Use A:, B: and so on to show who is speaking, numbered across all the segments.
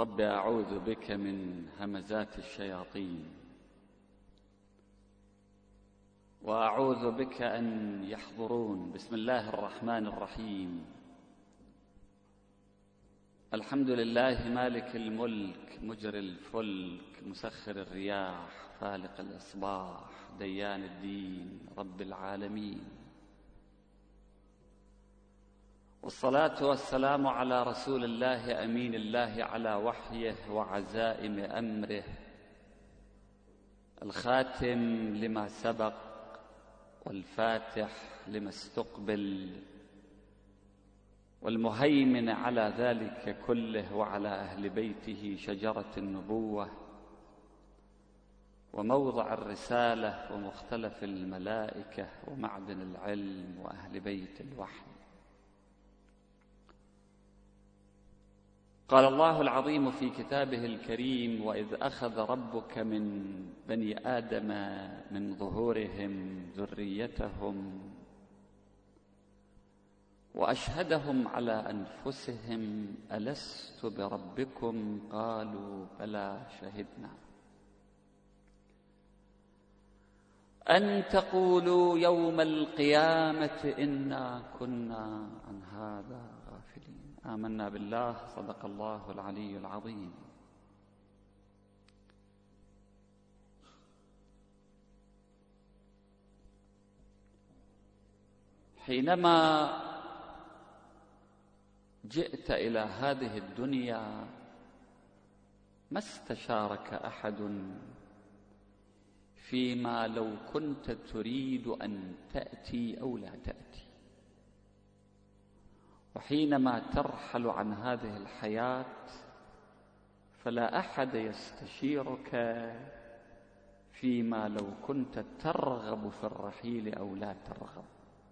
A: رب أعوذ بك من همزات الشياطين، وأعوذ بك أن يحضرون. بسم الله الرحمن الرحيم. الحمد لله مالك الملك مجري الفلك مسخر الرياح فالق الإصباح ديان الدين رب العالمين، والصلاة والسلام على رسول الله أمين الله على وحيه وعزائم أمره، الخاتم لما سبق والفاتح لما استقبل، والمهيمن على ذلك كله، وعلى أهل بيته شجرة النبوة وموضع الرسالة ومختلف الملائكة ومعدن العلم وأهل بيت الوحي. قال الله العظيم في كتابه الكريم: وإذ أخذ ربك من بني آدم من ظهورهم ذريتهم وأشهدهم على أنفسهم ألست بربكم قالوا بلى شهدنا أن تقولوا يوم القيامة إنا كنا عن هذا غافلين. آمنا بالله، صدق الله العلي العظيم. حينما جئت إلى هذه الدنيا ما استشارك أحد فيما لو كنت تريد أن تأتي أو لا تأتي، وحينما ترحل عن هذه الحياة فلا أحد يستشيرك فيما لو كنت ترغب في الرحيل أو لا ترغب.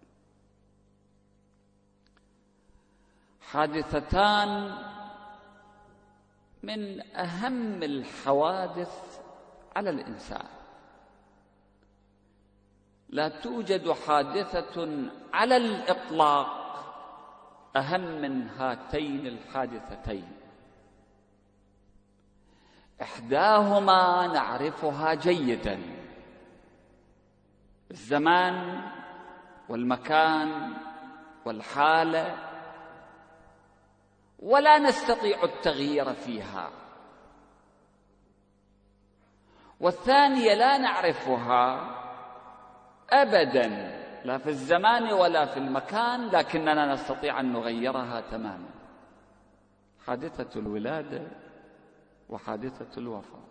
A: حادثتان من أهم الحوادث على الإنسان، لا توجد حادثة على الإطلاق أهم من هاتين الحادثتين. إحداهما نعرفها جيدا، الزمان والمكان والحالة، ولا نستطيع التغيير فيها. والثانية لا نعرفها أبدا، لا في الزمان ولا في المكان، لكننا نستطيع أن نغيرها تماما. حادثة الولادة وحادثة الوفاة.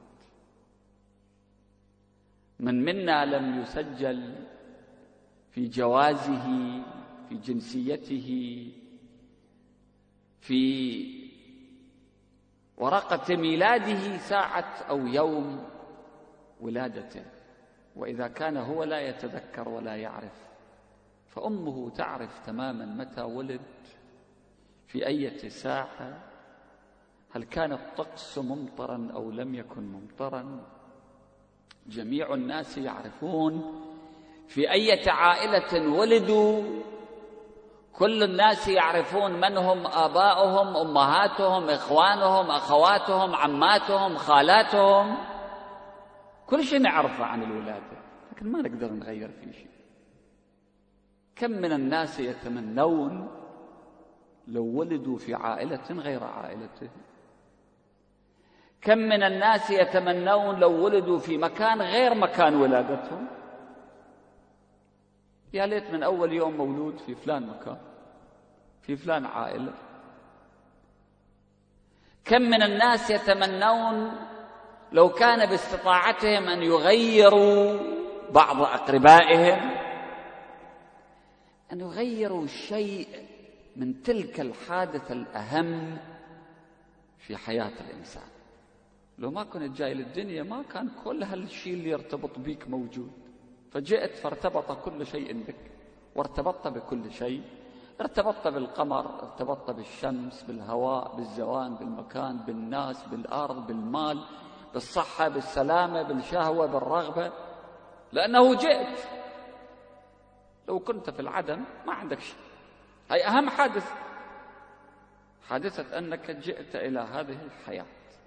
A: من منا لم يسجل في جوازه، في جنسيته، في ورقة ميلاده ساعة أو يوم ولادته، وإذا كان هو لا يتذكر ولا يعرف، فأمه تعرف تماما متى ولد، في أي ساعة، هل كان الطقس ممطرا أو لم يكن ممطرا. جميع الناس يعرفون في أي عائلة ولدوا، كل الناس يعرفون من هم آباؤهم، أمهاتهم، إخوانهم، أخواتهم، عماتهم، خالاتهم، كل شيء نعرفه عن الولادة، لكن ما نقدر نغير فيه شيء. كم من الناس يتمنون لو ولدوا في عائلة غير عائلته، كم من الناس يتمنون لو ولدوا في مكان غير مكان ولادتهم، يا ليت من أول يوم مولود في فلان مكان، في فلان عائلة. كم من الناس يتمنون لو كان باستطاعتهم أن يغيروا بعض أقربائهم، أن يغيروا شيء من تلك الحادثة الأهم في حياة الإنسان. لو ما كنت جاي للدنيا ما كان كل هالشيء اللي يرتبط بيك موجود، فجئت فارتبط كل شيء بك، وارتبطت بكل شيء، ارتبطت بالقمر، ارتبطت بالشمس، بالهواء، بالزوان، بالمكان، بالناس، بالأرض، بالمال، بالصحة، بالسلامة، بالشهوة، بالرغبة، لأنه جئت. لو كنت في العدم ما عندك شيء. هي أهم حادثة، حادثة أنك جئت إلى هذه الحياة.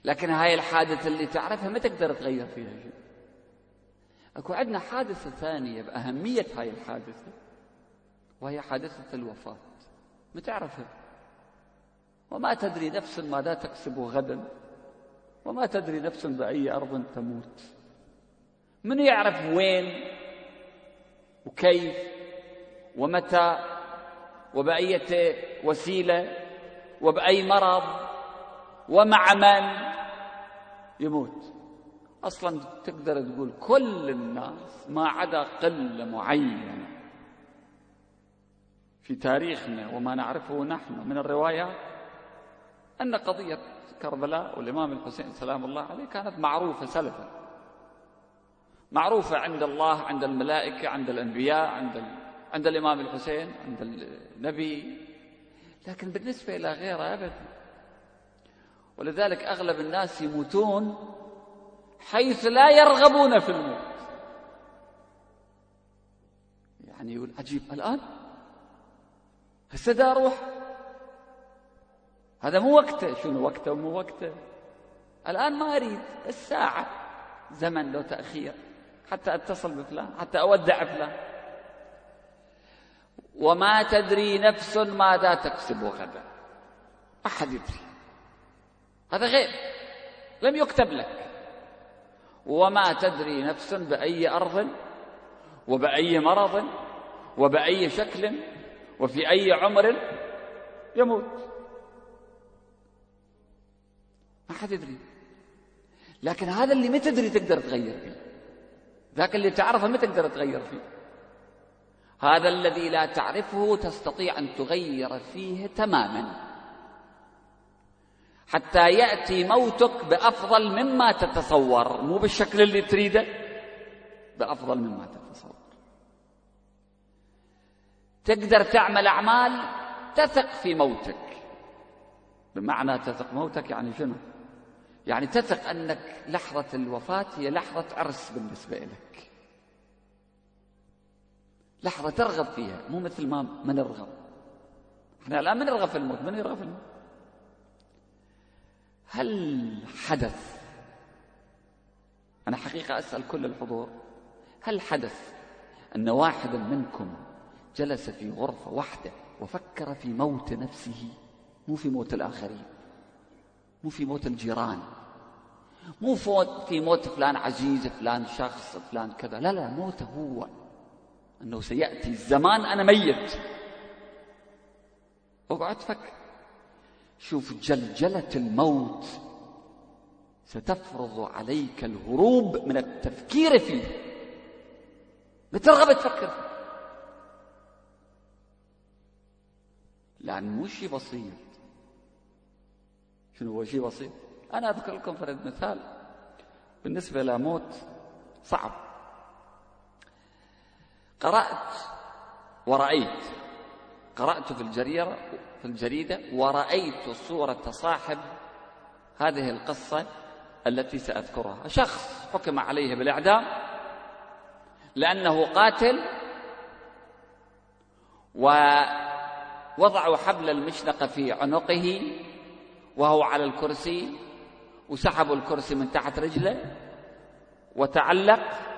A: لكن هاي الحادثة اللي تعرفها ما تقدر تغير فيها شيء. اكو عندنا حادثة ثانية بأهمية هاي الحادثة، وهي حادثة الوفاة، ما تعرفها. وما تدري نفس ماذا تكسب غدا، وما تدري نفس بأي أرض تموت. من يعرف وين وكيف ومتى وبأي وسيلة وبأي مرض ومع من يموت؟ أصلا تقدر تقول كل الناس ما عدا قلة معينة في تاريخنا وما نعرفه نحن من الروايات أن قضية كربلاء والإمام الحسين سلام الله عليه كانت معروفة سلفا، معروفة عند الله، عند الملائكة، عند الأنبياء، عند الإمام الحسين، عند النبي، لكن بالنسبة إلى غيره أبدا. ولذلك أغلب الناس يموتون حيث لا يرغبون في الموت. يعني يقول عجيب، الآن هسه دا أروح، هذا مو وقته. شنو وقته ومو وقته؟ الآن ما أريد، الساعة زمن لو تأخير حتى أتصل بفلان، حتى أودع فلان. وما تدري نفس ماذا تكسب غدا، أحد يدري، هذا غيب لم يكتب لك. وما تدري نفس بأي أرض وبأي مرض وبأي شكل وفي أي عمر يموت، ما حد يدري. لكن هذا اللي ما تدري تقدر تغير فيه، ذاك اللي تعرفه ما تقدر تغير فيه. هذا الذي لا تعرفه تستطيع أن تغير فيه تماما، حتى يأتي موتك بأفضل مما تتصور، مو بالشكل اللي تريده، بأفضل مما تتصور. تقدر تعمل أعمال تثق في موتك. بمعنى تثق موتك يعني شنو؟ يعني تثق أنك لحظة الوفاة هي لحظة عرس بالنسبة لك، لحظة ترغب فيها، مو مثل ما نرغب. احنا الآن من نرغب في الموت، من يرغب في الموت؟ هل حدث، أنا حقيقة أسأل كل الحضور، هل حدث أن واحدا منكم جلس في غرفة واحدة وفكر في موت نفسه؟ مو في موت الآخرين، مو في موت الجيران، مو في موت فلان عزيز، فلان شخص، فلان كذا، لا لا، موته هو، أنه سيأتي الزمان أنا ميت. اقعد فكر، شوف جلجلة الموت ستفرض عليك الهروب من التفكير فيه، بترغب تفكر فيه، لأن مو شيء بسيط. شنو هو شيء بسيط؟ أنا أذكر لكم فرد مثال بالنسبة لموت صعب. قرأت في الجريدة ورأيت صورة صاحب هذه القصة التي سأذكرها. شخص حكم عليه بالإعدام لأنه قاتل، ووضعوا حبل المشنقة في عنقه وهو على الكرسي، وسحبوا الكرسي من تحت رجله وتعلق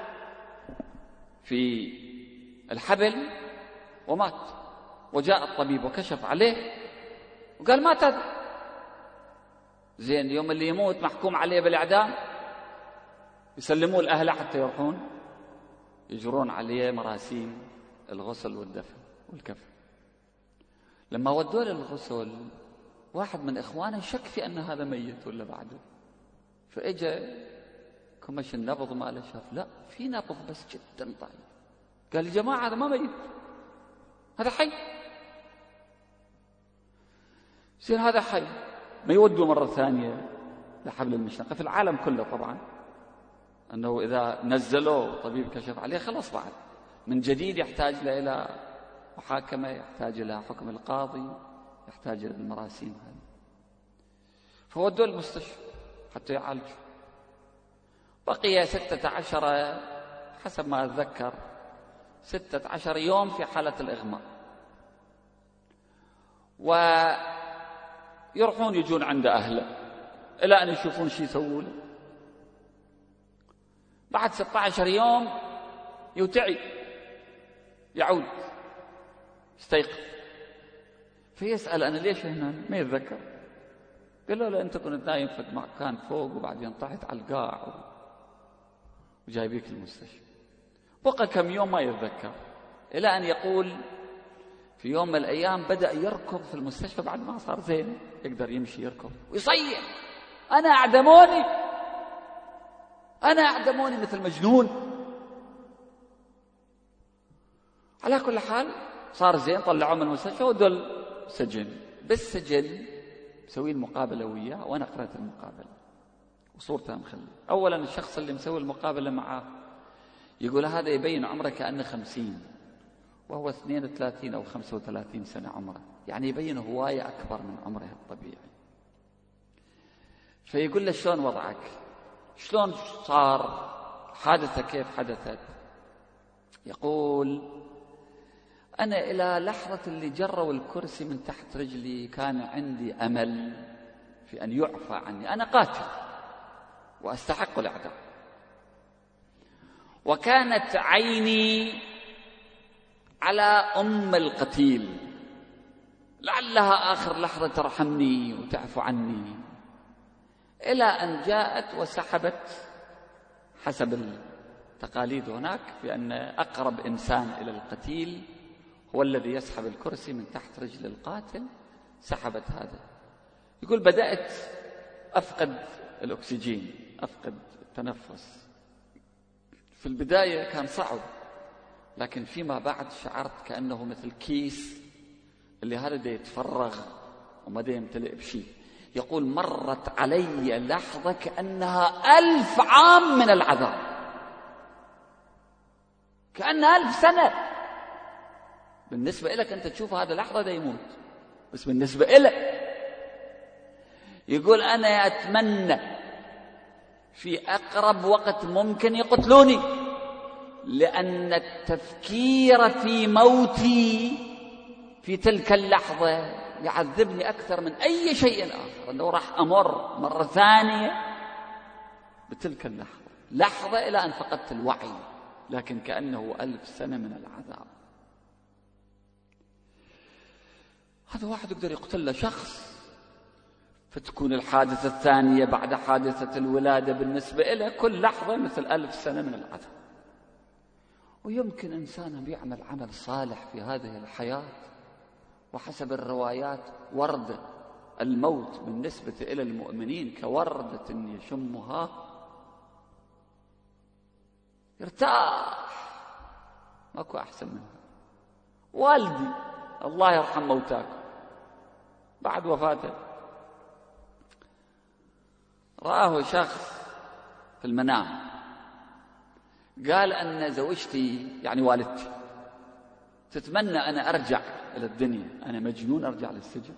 A: في الحبل ومات. وجاء الطبيب وكشف عليه وقال مات هذا. زين، يوم اللي يموت محكوم عليه بالإعدام يسلموه الأهل حتى يروحون يجرون عليه مراسيم الغسل والدفن والكفن. لما ودوه للغسل واحد من إخوانه شك في أن هذا ميت ولا بعده، فإجا كمش النبض ماله، شاف لا في نبض بس جدا ضعيف، قال يا جماعة هذا ما ميت، هذا حي. زين هذا حي، ما يودوا مرة ثانية لحبل المشنقة في العالم كله طبعا، أنه إذا نزلوا طبيب كشف عليه خلاص بعد من جديد يحتاج إلى محاكمة، يحتاج إلى حكم القاضي، يحتاج إلى المراسيم هذه. فودوه المستشفى حتى يعالج. بقي 16 حسب ما أتذكر 16 يوم في حالة الإغماء، ويروحون يجون عند أهله إلى أن يشوفون شي يسووا له. بعد 16 يوم يوتعي، يعود يستيقظ، فيسأل أنا ليش هنا؟ ما يتذكر. قال له لا، أنت كنت نايم في مكان فوق وبعدين طحت على القاع وجايبيك المستشفى. بقى كم يوم ما يتذكر، إلى أن يقول في يوم من الأيام بدأ يركض في المستشفى بعد ما صار زين، يقدر يمشي يركض ويصيح: أنا أعدموني، أنا أعدموني، مثل مجنون. على كل حال صار زين، طلعوه من المستشفى ودل سجن. بالسجن مسوي المقابلة وياه، وأنا قرأت المقابلة وصورتها مخلي. أولا الشخص اللي مسوي المقابلة معاه يقول هذا يبين عمره كأنه 50، وهو 32 أو 35 سنة عمره، يعني يبين هواية أكبر من عمره الطبيعي. فيقول له شلون وضعك؟ شلون صار حادثة؟ كيف حدثت؟ يقول أنا إلى لحظة اللي جروا الكرسي من تحت رجلي كان عندي أمل في أن يعفى عني. أنا قاتل وأستحق الإعدام، وكانت عيني على أم القتيل لعلها آخر لحظة ترحمني وتعفو عني، إلى أن جاءت وسحبت، حسب التقاليد هناك، بأن أقرب إنسان إلى القتيل هو الذي يسحب الكرسي من تحت رجل القاتل. سحبت هذا. يقول بدأت أفقد الأكسجين، أفقد التنفس. في البداية كان صعب، لكن فيما بعد شعرت كأنه مثل كيس اللي هذا دا يتفرغ وما دا يمتلئ بشيء. يقول مرت علي لحظة كأنها 1000 عام من العذاب، كأنها 1000 سنة. بالنسبة إلك أنت تشوف هذا لحظة دا يموت، بس بالنسبة إلك. يقول أنا أتمنى في أقرب وقت ممكن يقتلوني، لأن التفكير في موتي في تلك اللحظة يعذبني أكثر من أي شيء آخر، أنه راح أمر مرة ثانية بتلك اللحظة، لحظة إلى أن فقدت الوعي، لكن كأنه 1000 سنة من العذاب. هذا واحد يقدر يقتل له شخص، فتكون الحادثة الثانية بعد حادثة الولادة بالنسبة إليه كل لحظة مثل 1000 سنة من العذاب. ويمكن إنسان بيعمل عمل صالح في هذه الحياة، وحسب الروايات وردة الموت بالنسبة إلى المؤمنين كوردة يشمها يرتاح، ماكو أحسن منها. والدي الله يرحم موتاكم بعد وفاته رآه شخص في المنام، قال أن زوجتي يعني والدتي تتمنى أنا أرجع إلى الدنيا، أنا مجنون أرجع للسجن،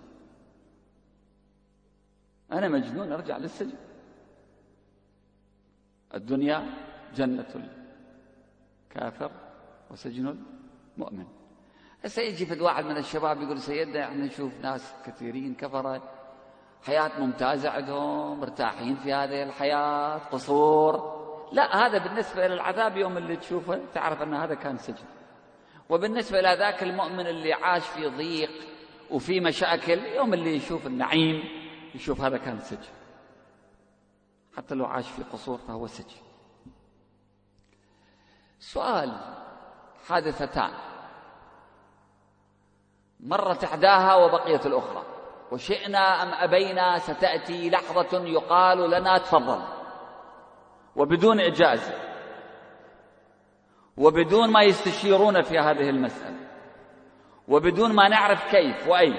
A: أنا مجنون أرجع للسجن. الدنيا جنة الكافر وسجن المؤمن. هسه يجي في واحد من الشباب يقول سيدنا احنا نشوف ناس كثيرين كفرة حياة ممتازة عندهم، مرتاحين في هذه الحياة، قصور. لا، هذا بالنسبة إلى العذاب يوم اللي تشوفه تعرف أن هذا كان سجن، وبالنسبة إلى ذاك المؤمن اللي عاش في ضيق وفي مشاكل يوم اللي يشوف النعيم يشوف هذا كان سجن، حتى لو عاش في قصور فهو سجن. سؤال: حادثتان مرت إحداها وبقيت الأخرى، وشئنا أم أبينا ستأتي لحظة يقال لنا تفضل، وبدون إجازة وبدون ما يستشيرون في هذه المسألة وبدون ما نعرف كيف وأين.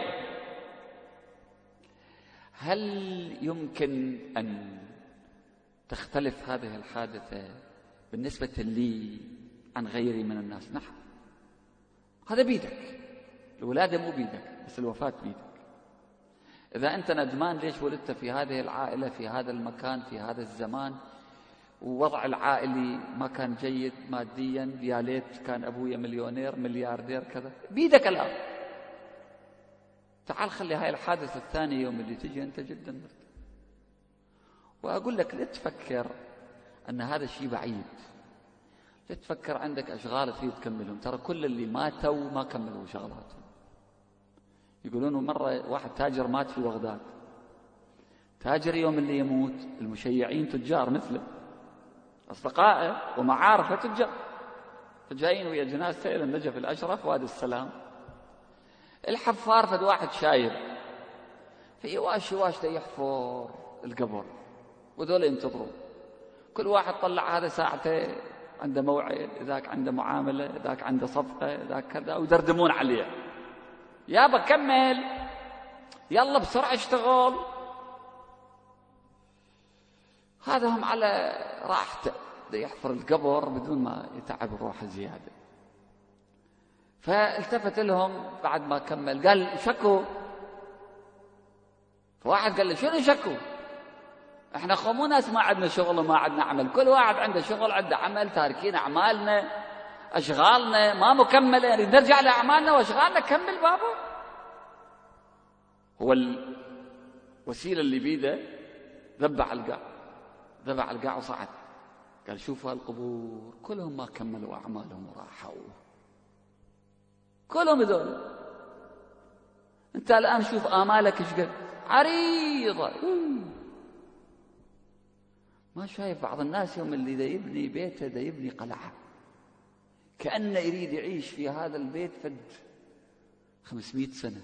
A: هل يمكن أن تختلف هذه الحادثة بالنسبة لي عن غيري من الناس؟ نعم، هذا بيدك. الولادة مو بيدك، بس الوفاة بيدك. إذا أنت ندمان ليش ولدت في هذه العائلة في هذا المكان في هذا الزمان، ووضع العائلي ما كان جيد ماديا، يا ليت كان أبويا مليونير ملياردير كذا، بيدك الآن. تعال خلي هاي الحادثة الثانية يوم اللي تجي أنت جدا مرتاح. وأقول لك لا تفكر أن هذا الشيء بعيد، لا تفكر عندك أشغال تريد تكملهم. ترى كل اللي ماتوا ما كملوا شغلاتهم. يقولون مرة واحد تاجر مات في بغداد، تاجر يوم اللي يموت المشيعين تجار مثله، أصدقائه ومعارفه تجار، فجايين ويا جنازته إلى النجف الأشرف وادي السلام. الحفار فد واحد شايب في واش يحفر القبر، وذول ينتظرون، كل واحد طلع هذا ساعته عنده موعد، ذاك عنده معاملة، ذاك عنده صفقة، ذاك كذا، ويدردمون عليه. يابا كمل، يلا بسرعة اشتغل. هذا هم على راحته يحفر القبر بدون ما يتعب روحه زيادة. فالتفت لهم بعد ما كمل قال شكوا. فواحد قال له شنو شكوا؟ احنا مو ناس ما عندنا شغل وما عندنا عمل، كل واحد عنده شغل عنده عمل، تاركين اعمالنا اشغالنا ما مكمله، نريد نرجع لاعمالنا واشغالنا. كمل بابا. هو الوسيله اللي بيده ذبح القاع وصعد. قال شوفوا هالقبور كلهم ما كملوا اعمالهم وراحوا، كلهم هذول. انت الان شوف امالك ايش قد عريضه. ما شايف بعض الناس يوم اللي دا يبني بيته دا يبني قلعه، كأنه يريد يعيش في هذا البيت فد 500 سنة.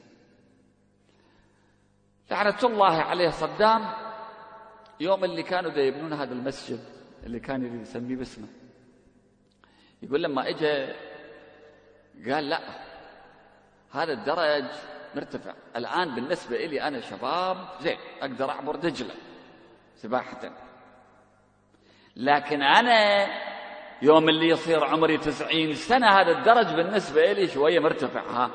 A: لعنة الله عليه صدام يوم اللي كانوا دا يبنون هذا المسجد اللي كان يريد يسميه باسمه، يقول لما اجى قال لا هذا الدرج مرتفع، الآن بالنسبة إلي أنا شباب زين أقدر أعبر دجلة سباحة، لكن أنا يوم اللي يصير عمري 90 سنة هذا الدرج بالنسبة إلي شوية مرتفع. ها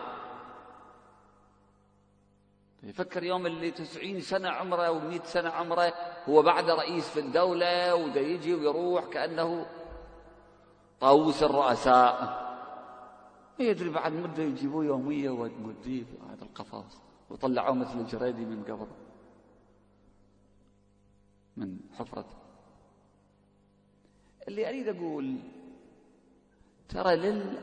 A: يفكر يوم اللي 90 سنة عمره أو 100 سنة عمره هو بعد رئيس في الدولة وده يجي ويروح كأنه طاووس الرؤساء. يدري بعد مدة يجيبوه يومية ويوديه في هذا القفص وطلعوه مثل الجريدي من قبره من حفرته. اللي أريد أقول ترى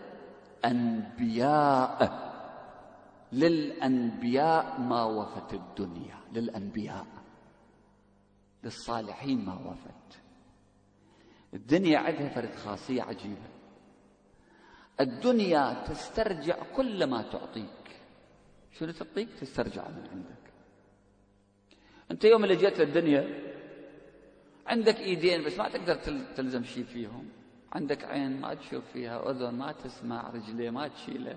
A: للأنبياء ما وفت الدنيا، للأنبياء للصالحين ما وفت الدنيا. عندها فرد خاصية عجيبة، الدنيا تسترجع كل ما تعطيك. شنو تعطيك؟ تسترجع من عندك. أنت يوم اللي جيت للدنيا عندك إيدين بس ما تقدر تلزم شيء فيهم، عندك عين ما تشوف فيها، أذن ما تسمع، رجلين ما تشيله.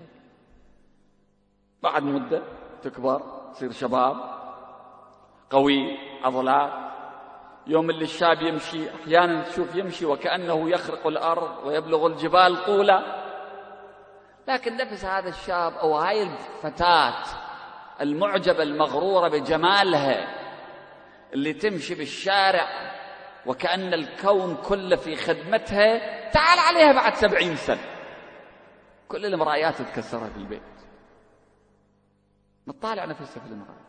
A: بعد مدة تكبر تصير شباب قوي عضلات. يوم اللي الشاب يمشي أحيانا تشوف يمشي وكأنه يخرق الأرض ويبلغ الجبال طولا، لكن نفس هذا الشاب أو هاي الفتاة المعجبة المغرورة بجمالها اللي تمشي بالشارع وكأن الكون كله في خدمتها، تعال عليها بعد 70 سنة كل المرايات تكسرها في البيت، نطالع نفسها في المراية.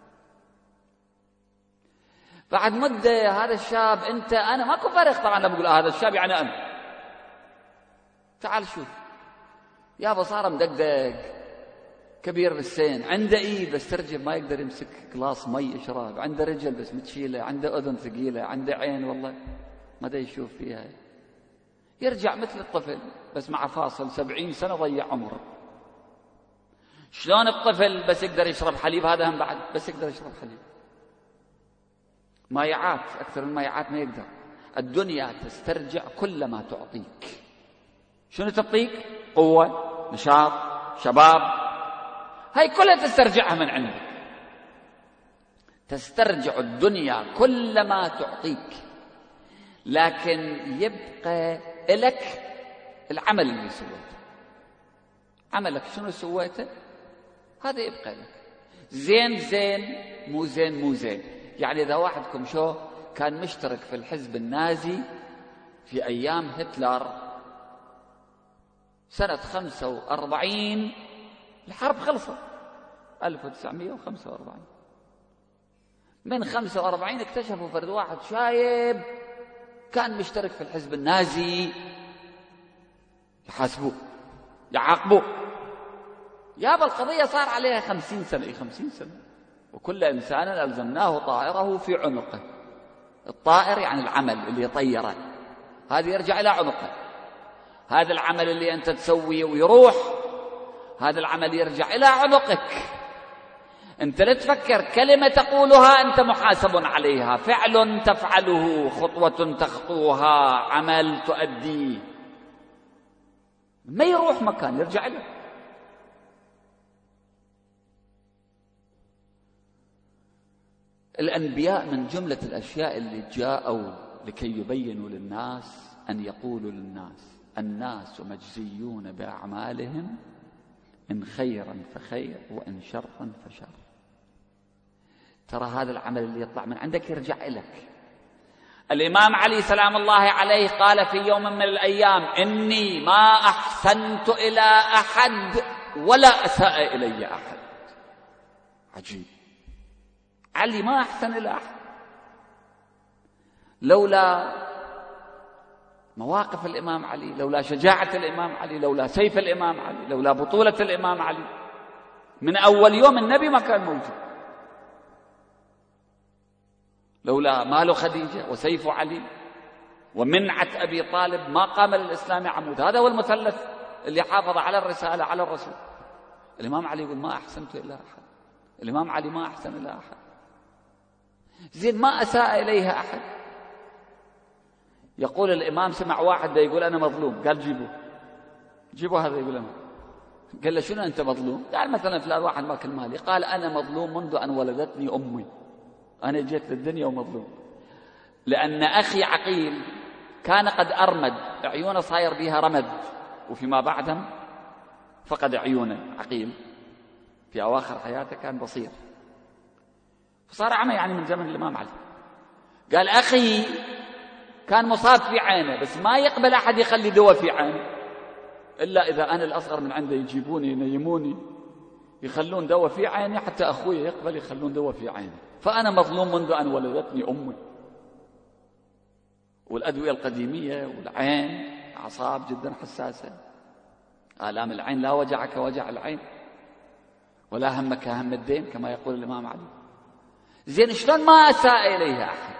A: بعد مدة هذا الشاب أنا ماكو فرق طبعا لما أقول هذا الشاب يعني أنا، تعال شوف يابا صار مدقدق كبير بالسن، عنده ايد بس ترجم ما يقدر يمسك كلاس مي يشرب، عنده رجل بس متشيله، عنده اذن ثقيله، عنده عين والله ما دا يشوف فيها، يرجع مثل الطفل بس مع فاصل 70 سنة ضيع عمره. شلون الطفل بس يقدر يشرب حليب، هذا هم بعد بس يقدر يشرب حليب، مايعات أكثر من مايعات ما يقدر. الدنيا تسترجع كل ما تعطيك. شنو تعطيك؟ قوة، نشاط، شباب، هاي كلها تسترجعها من عندك. تسترجع الدنيا كل ما تعطيك، لكن يبقى لك العمل اللي سويته. عملك شنو سويته هذا يبقى لك، زين زين، مو زين مو زين. يعني إذا واحدكم شو كان مشترك في الحزب النازي في أيام هتلر سنة 45 الحرب خلصت 1945، من 45 اكتشفوا فرد واحد شايب كان مشترك في الحزب النازي، يحاسبوه يعاقبوه. يابا القضية صار عليها 50 سنة. 50 سنة. وكل إنسان ألزمناه طائره في عنقه. الطائر يعني العمل اللي يطيره، هذا يرجع إلى عنقه. هذا العمل اللي أنت تسويه ويروح، هذا العمل يرجع إلى عنقك. أنت لا تفكر كلمة تقولها أنت محاسب عليها، فعل تفعله، خطوة تخطوها، عمل تؤديه، ما يروح مكان، يرجع له. الأنبياء من جملة الأشياء اللي جاءوا لكي يبينوا للناس أن يقولوا للناس: الناس مجزيون بأعمالهم، إن خيرا فخير وإن شرا فشر. ترى هذا العمل اللي يطلع من عندك يرجع إليك. الإمام علي سلام الله عليه قال في يوم من الأيام: إني ما أحسنت إلى أحد ولا أساء إلي أحد. عجيب، علي ما أحسن إلى أحد. لولا مواقف الإمام علي، لولا شجاعة الإمام علي، لولا سيف الإمام علي، لولا بطولة الإمام علي، من أول يوم النبي ما كان موجود. لولا مال خديجة وسيف علي ومنعة أبي طالب ما قام للإسلام عمود. هذا هو المثلث اللي حافظ على الرسالة على الرسول. الإمام علي يقول: ما أحسنت إلى أحد. الإمام علي ما أحسن إلى أحد. زين، ما أساء إليها أحد. يقول الإمام: سمع واحد يقول أنا مظلوم، قال جيبوا هذا يقول أنا. قال له: شنو أنت مظلوم؟ قال: مثلا فلان واحد ماكل مالي. قال: أنا مظلوم منذ أن ولدتني أمي، أنا جيت للدنيا ومظلوم. لأن أخي عقيل كان قد أرمد، عيونه صاير بها رمد، وفيما بعدهم فقد عيونه. عقيل في أواخر حياته كان بصير، فصار عمى يعني من زمن الإمام علي. قال: أخي كان مصاب في عينه، بس ما يقبل أحد يخلي دواء في عينه إلا إذا أنا الأصغر من عنده يجيبوني ينيموني يخلون دواء في عيني حتى أخوي يقبل يخلون دواء في عيني. فأنا مظلوم منذ أن ولدتني أمي. والأدوية القديمية والعين أعصاب جدا حساسة. آلام العين لا وجع كوجع العين ولا هم كهم الدين كما يقول الإمام علي. زين، شلون ما أساء إليها أحد؟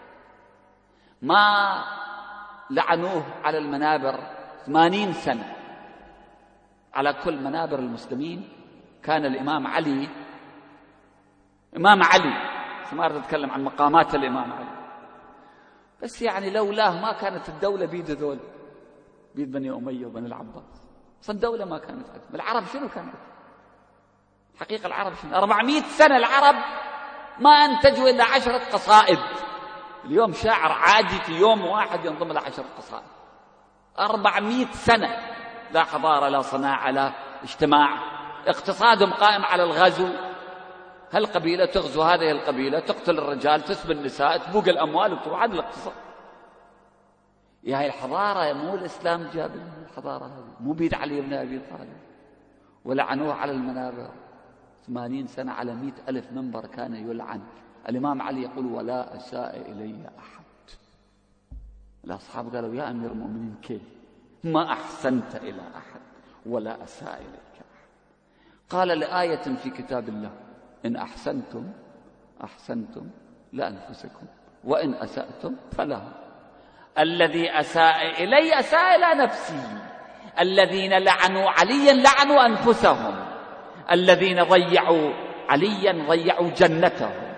A: ما لعنوه على المنابر 80 سنة. على كل منابر المسلمين كان الإمام علي إمام علي. ما أريد أتكلم عن مقامات الإمام علي، بس يعني لولاه ما كانت الدولة بيد ذول، بيد بني أمية وبني العباس. أصلا الدولة ما كانت عندهم. العرب شنو كانت؟ حقيقة العرب شنو؟ 400 سنة العرب ما أنتجوا إلا 10 قصائد. اليوم شاعر عادي في يوم واحد ينضم ل 10 قصائد. 400 سنة لا حضارة لا صناعة لا اجتماع. اقتصادهم قائم على الغزو. هالقبيلة تغزو هذه القبيلة، تقتل الرجال، تسبي النساء، تبوق الأموال وتروح. هذا الاقتصاد. يا هاي الحضارة مو الإسلام جاب الحضارة هذه، مو بيد علي بن أبي طالب. ولعنوه على المنابر 80 سنة على 100,000 منبر كان يلعن. الإمام علي يقول: ولا أساء إلي أحد. الأصحاب قالوا: يا أمير المؤمنين كيف ما أحسنت إلى أحد ولا أساء إليك أحد؟ قال: لآية في كتاب الله: إن أحسنتم أحسنتم لأنفسكم وإن أسأتم فلهم. الذي أساء إلي أساء إلى نفسي. الذين لعنوا عليا لعنوا أنفسهم. الذين ضيعوا عليا ضيعوا جنتهم.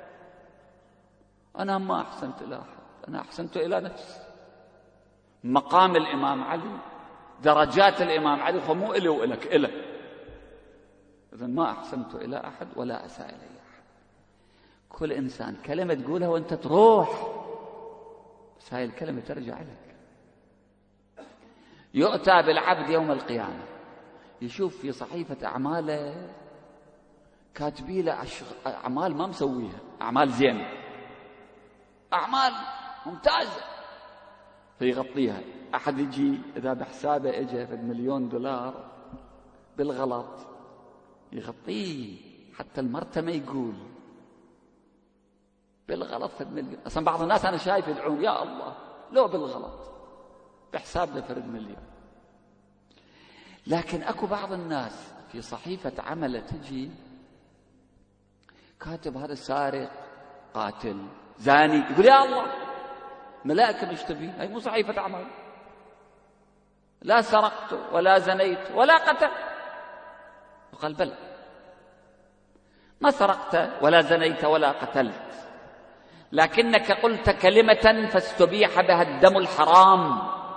A: أنا ما أحسنت إلى أحد، أنا أحسنت إلى نفسي. مقام الإمام علي، درجات الإمام علي، فمو إلي وإلك، إله. إذن ما أحسنت إلى أحد ولا أساء إلي أحد. كل إنسان كلمة تقولها وأنت تروح، بس هاي الكلمة ترجع لك. يؤتى بالعبد يوم القيامة يشوف في صحيفة أعماله كاتبي له أعمال ما مسويها، أعمال زينة، أعمال ممتازة، فيغطيها. أحد يجي إذا بحسابه إجا في $1,000,000 بالغلط يغطيه حتى المرتة ما يقول. بالغلط فرد مليون. أصلا بعض الناس أنا شايف يدعون يا الله لو بالغلط بحساب لفرد مليون. لكن أكو بعض الناس في صحيفة عمله تجي كاتب هذا سارق قاتل زاني، يقول يا الله ملائكة مش تبي، هاي مو صحيفة عمل، لا سرقت ولا زنيت ولا قتل. وقال بلى، ما سرقت ولا زنيت ولا قتلت، لكنك قلت كلمة فاستبيح بها الدم الحرام،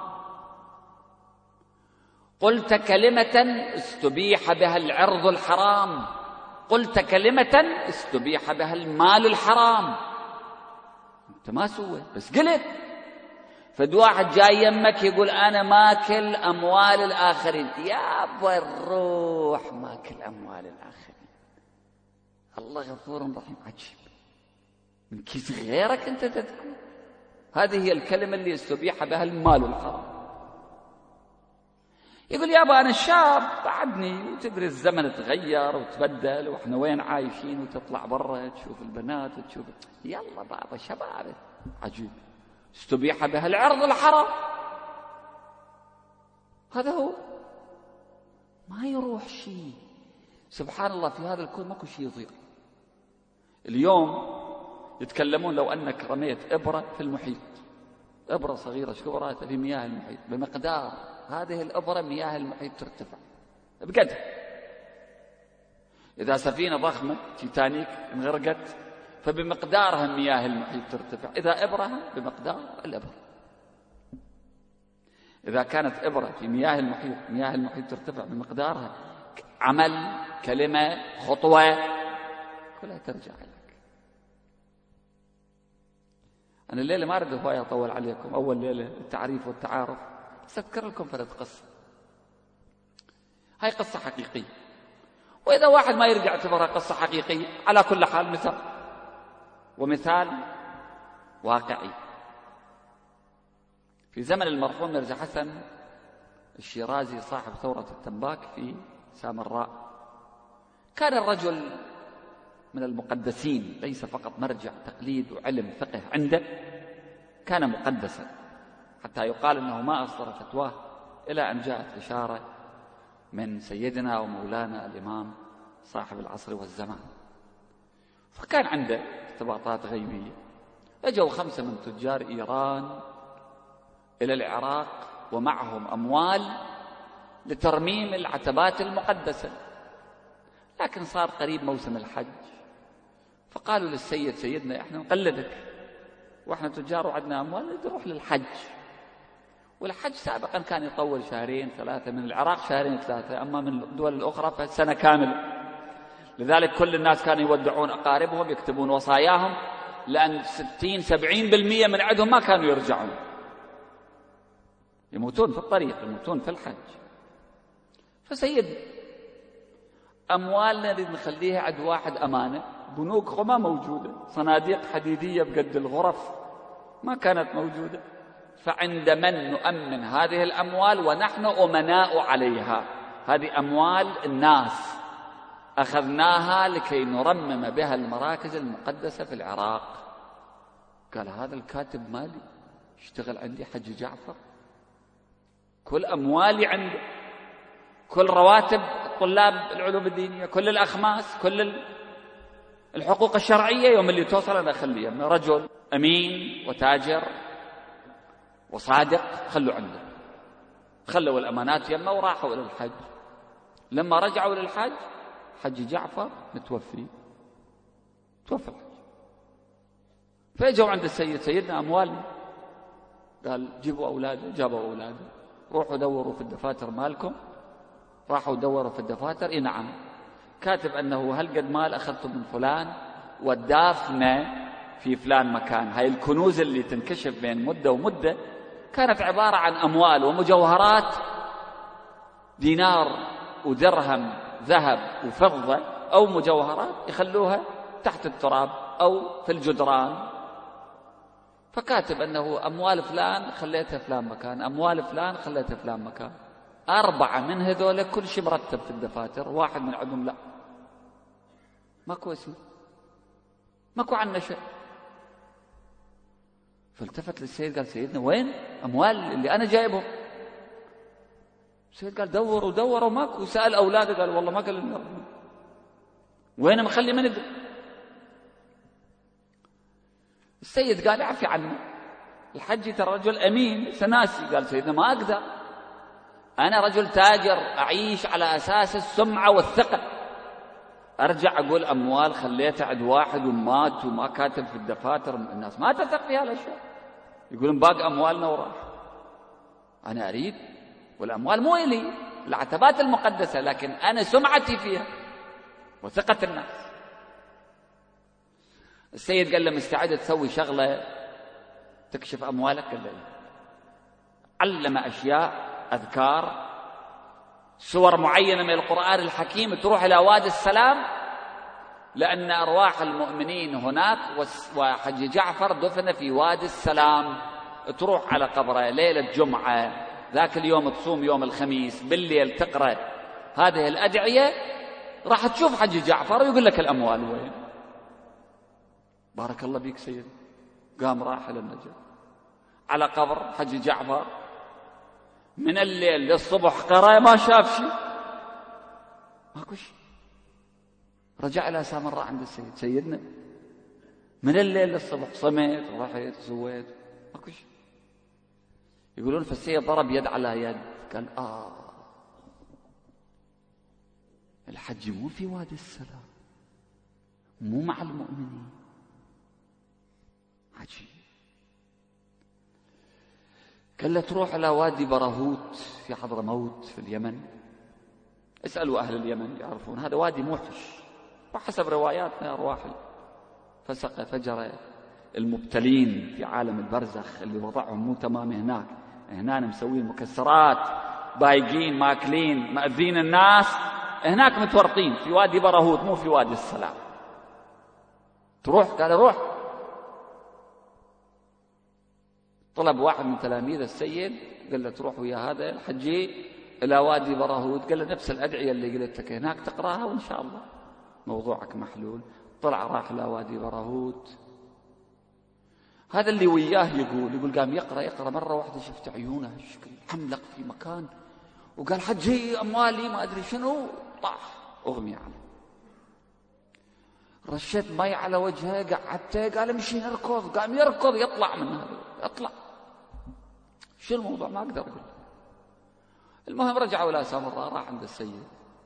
A: قلت كلمة استبيح بها العرض الحرام، قلت كلمة استبيح بها المال الحرام. انت ما سويت بس قلت. فد واحد جاي يمك يقول أنا ماكل أموال الآخرين، يا أبا الروح ماكل أموال الآخرين، الله غفور رحيم. عجيب، من كيس غيرك أنت تذكر. هذه هي الكلمة اللي استبيح بها المال الحرام. يقول يابا أنا شاب بعدني، وتدري الزمن تغير وتبدل، وإحنا وين عايشين، وتطلع برا تشوف البنات وتشوف، يلا بابا شباب. عجيب، استبيح بها العرض الحرام. هذا هو، ما يروح شيء. سبحان الله، في هذا الكون ماكو شيء يضيع. اليوم يتكلمون لو أنك رميت إبرة في المحيط، إبرة صغيرة شكورة في مياه المحيط، بمقدار هذه الإبرة مياه المحيط ترتفع بقدر. إذا سفينة ضخمة تيتانيك انغرقت فبمقدارها مياه المحيط ترتفع، إذا إبرة بمقدار الإبرة. إذا كانت إبرة في مياه المحيط ترتفع بمقدارها. عمل، كلمة، خطوة، كلها ترجع لك. أنا الليلة ما أريد هواية أطول عليكم، أول ليلة التعريف والتعارف، بس أذكر لكم فرد قصة. هاي قصة حقيقية، وإذا واحد ما يرجع يعتبرها قصة حقيقية، على كل حال مثال، ومثال واقعي. في زمن المرحوم ميرزا حسن الشيرازي صاحب ثورة التنباك في سامراء، كان الرجل من المقدسين، ليس فقط مرجع تقليد وعلم فقه عنده، كان مقدسا حتى يقال أنه ما أصدر فتواه إلى أن جاءت إشارة من سيدنا ومولانا الإمام صاحب العصر والزمان. فكان عنده ارتباطات غيبية. أجوا 5 من تجار إيران إلى العراق ومعهم أموال لترميم العتبات المقدسة، لكن صار قريب موسم الحج، فقالوا للسيد سيدنا احنا نقلدك واحنا تجار وعندنا أموال نروح للحج. والحج سابقا كان يطول 2-3 من العراق 2-3، أما من الدول الأخرى فسنة كاملة. لذلك كل الناس كانوا يودعون أقاربهم، يكتبون وصاياهم، لأن 60-70% من عندهم ما كانوا يرجعون، يموتون في الطريق، يموتون في الحج. فسيد أموالنا نريد نخليها عند واحد أمانة، بنوك ما موجودة، صناديق حديدية بقد الغرف ما كانت موجودة، فعند من نؤمن هذه الأموال ونحن أمناء عليها؟ هذه أموال الناس أخذناها لكي نرمم بها المراكز المقدسة في العراق. قال هذا الكاتب مالي، اشتغل عندي حج جعفر، كل أموالي عنده، كل رواتب طلاب العلوم الدينية، كل الأخماس، كل الحقوق الشرعية، يوم اللي توصل أنا أخليه. رجل أمين وتاجر وصادق، خلوا عنده. خلوا الأمانات يمه وراحوا إلى الحج. لما رجعوا للحج حج جعفر متوفي، توفى الحج. فاجوا عند السيد، سيدنا أموالنا. قال جيبوا أولاده، جابوا أولاده، روحوا دوروا في الدفاتر مالكم. راحوا دوروا في الدفاتر، إيه نعم، كاتب أنه هل قد مال أخذته من فلان والدافنة في فلان مكان. هاي الكنوز اللي تنكشف بين مدة ومدة كانت عبارة عن أموال ومجوهرات، دينار ودرهم ذهب وفضة أو مجوهرات يخلوها تحت التراب أو في الجدران. فكاتب أنه أموال فلان خليتها فلان مكان، أموال فلان خليتها فلان مكان. 4 من هذول كل شيء مرتب في الدفاتر، واحد من عندهم لا، ماكو اسمه، ماكو عنه شيء. فالتفت للسيد قال سيدنا وين أموال اللي أنا جايبهم؟ السيد قال دوروا ماكو. وسأل أولاده قال والله ما قال لنا وين مخلي من يدري. السيد قال اعفي عنه، الحجي ترى رجل أمين سناسي. قال سيدنا ما أقدر، أنا رجل تاجر أعيش على أساس السمعة والثقة، أرجع أقول أموال خليتها عند واحد ومات وما كاتب في الدفاتر، الناس ما تثق في هالأشياء، يقولون باقي أموالنا وراح. أنا أريد، والأموال مو إلي، العتبات المقدسة، لكن أنا سمعتي فيها وثقة الناس. السيد قال له مستعد تسوي شغلة تكشف أموالك؟ قال له علم أشياء، أذكار، سور معينة من القرآن الحكيم تروح إلى وادي السلام، لأن أرواح المؤمنين هناك، وحج جعفر دفن في وادي السلام. تروح على قبره ليلة جمعة، ذاك اليوم تصوم يوم الخميس، بالليل تقرأ هذه الأدعية، راح تشوف حج جعفر ويقول لك الأموال وين. بارك الله بيك سيدي. قام راح إلى النجف على قبر حج جعفر، من الليل للصبح قرأ ما شاف شيء، ماكو شيء. رجع إلى سامراء عند السيد، سيدنا من الليل للصبح صمت ورحت وسويت، ماكو شيء. يقولون فالسيد ضرب يد على يد، قال الحج مو في وادي السلام، مو مع المؤمنين. عجيب. قال له تروح على وادي برهوت في حضرموت في اليمن، اسألوا أهل اليمن يعرفون، هذا وادي موحش، وحسب رواياتنا أرواح فسق فجر المبتلين في عالم البرزخ اللي وضعهم مو تمام هناك مسوين مكسرات، بايقين ماكلين مأذين الناس، هناك متورطين في وادي برهوت مو في وادي السلام. تروح؟ قال روح. طلب واحد من تلاميذ السيد، قال له تروح ويا هذا الحجي إلى وادي برهوت، قال له نفس الأدعية اللي قلت لك هناك تقراها وإن شاء الله موضوعك محلول. طلع راح إلى وادي برهوت. هذا اللي وياه يقول قام يقرأ مرة واحدة شفت عيونه شكل حملق في مكان، وقال حجي أموالي ما أدري شنو، طاح أغمي عليه. رشت مي على وجهه، قعدته، قال امشي نركض، قام يركض يطلع من هذا، اطلع شو الموضوع ما أقدر أقول. المهم رجعوا إلى سامراء، راح عند السيد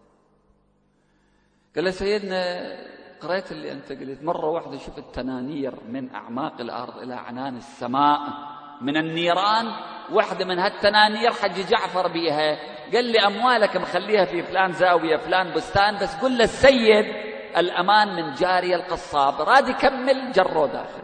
A: قال له سيدنا قرأت اللي أنت قلت، مرة واحدة شفت تنانير من أعماق الأرض إلى عنان السماء من النيران، واحدة من هالتنانير حج جعفر بيها، قال لي أموالك مخليها في فلان زاوية فلان بستان، بس قل للسيد الأمان من جاري القصاب، راد يكمل جره داخل.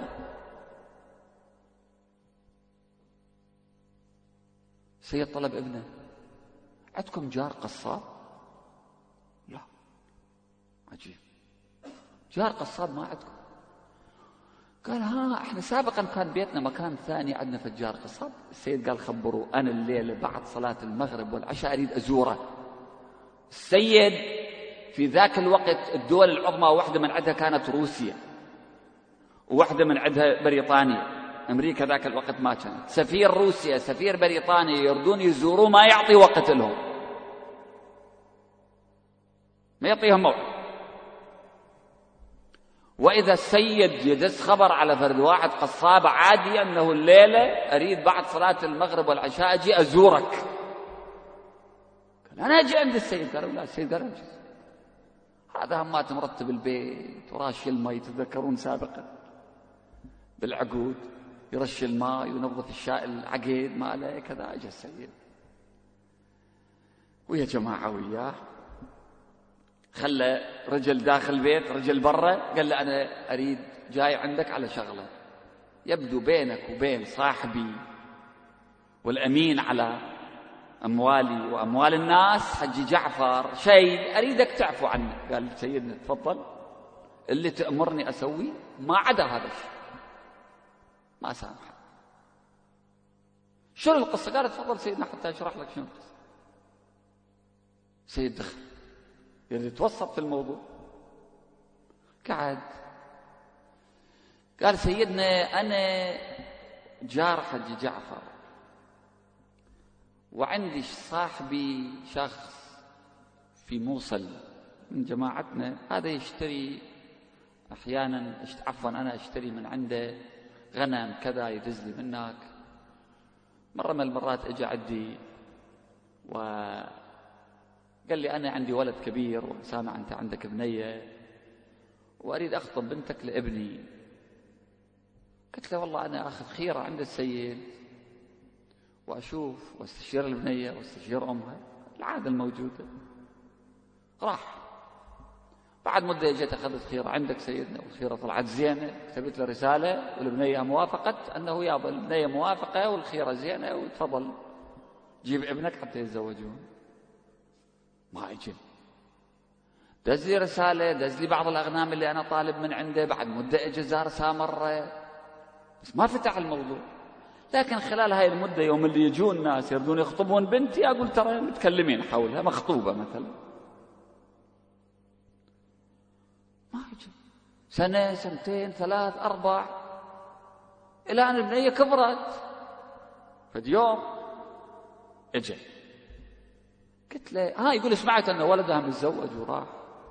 A: سيد طلب ابنه عندكم جار قصاب؟ لا. عجيب، جار قصاب ما عندكم؟ قال احنا سابقا كان بيتنا مكان ثاني عندنا فجار قصاب. السيد قال خبروا، انا الليله بعد صلاه المغرب والعشاء اريد ازوره. السيد في ذاك الوقت الدول العظمى واحده من عندها كانت روسيا، وواحده من عندها بريطانيا، أمريكا ذاك الوقت ما كانت. سفير روسيا سفير بريطانيا يردون يزوروا، ما يعطي وقت لهم، ما يعطيهم موعد. وإذا السيد يدس خبر على فرد واحد قصاب عادي أنه الليلة أريد بعد صلاة المغرب والعشاء أجي أزورك، قال أنا أجي عند السيد. قالوا لا. السيد قال أجي، هذا همات مرتب البيت وراشي الماء، تذكرون سابقا بالعقود يرش الماء وينظف الشاء العقيد ماله كذا. اجى السيد ويا جماعه وياه، خلى رجل داخل البيت رجل برا، قال له انا اريد جاي عندك على شغله يبدو بينك وبين صاحبي والامين على اموالي واموال الناس حج جعفر شيء اريدك تعفو عنه. قال سيدنا تفضل، اللي تأمرني اسوي ما عدا هذا الشيء ما سامح. شنو القصة؟ قال تفضل سيدنا حتى أشرح لك شنو القصة. سيد دخل يريد يتوسط في الموضوع، قعد قال سيدنا أنا جار حج جعفر، وعندي صاحبي شخص في موصل من جماعتنا، هذا يشتري أحيانا، عفوا أنا أشتري من عنده غنم كذا، يدز لي من هناك. مرة من المرات أجى عندي وقال لي أنا عندي ولد كبير وسامع أنت عندك بنية وأريد أخطب بنتك لابني. قلت له والله أنا أخذ خيرة عند السيد وأشوف واستشير البنية واستشير أمها، العادة الموجودة. راح بعد مدة جيت أخذت خيرة عندك سيدنا، والخيرة طلعت زينة، كتبت له رسالة والبنية موافقت أنه يابا البنية موافقة والخيرة زينة وتفضل جيب ابنك حتى يتزوجون. ما أجل، دز لي رسالة، دز لي بعض الأغنام اللي أنا طالب من عنده، بعد مدة أجي زار سامرة، بس ما فتح الموضوع. لكن خلال هاي المدة يوم اللي يجون ناس يردون يخطبون بنتي، أقول ترى متكلمين حولها مخطوبة مثلا. ما يجي سنة سنتين ثلاث أربع إلى أن البنية كبرت. فد يوم اجى قلت له يقول سمعت أن ولدها متزوج وراح.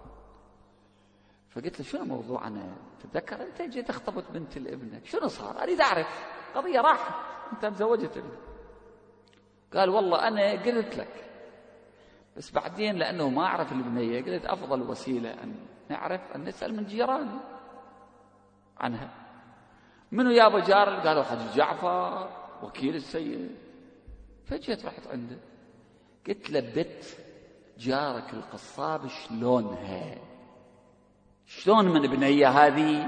A: فقلت له شنو الموضوع؟ أنا تتذكر أنت جيت اخطبت بنت لابنك، شنو صار؟ أريد أعرف، قضية راحت أنت تزوجت ابنك. قال والله أنا قلت لك، بس بعدين لأنه ما أعرف البنية قلت أفضل وسيلة أن نعرف أن نسأل من جيراني عنها. منو يا أبو جار؟ قالوا حج جعفر وكيل السيد. فجيت رحت عنده قلت له بت جارك القصاب شلونها؟ شلون من بنية هذه؟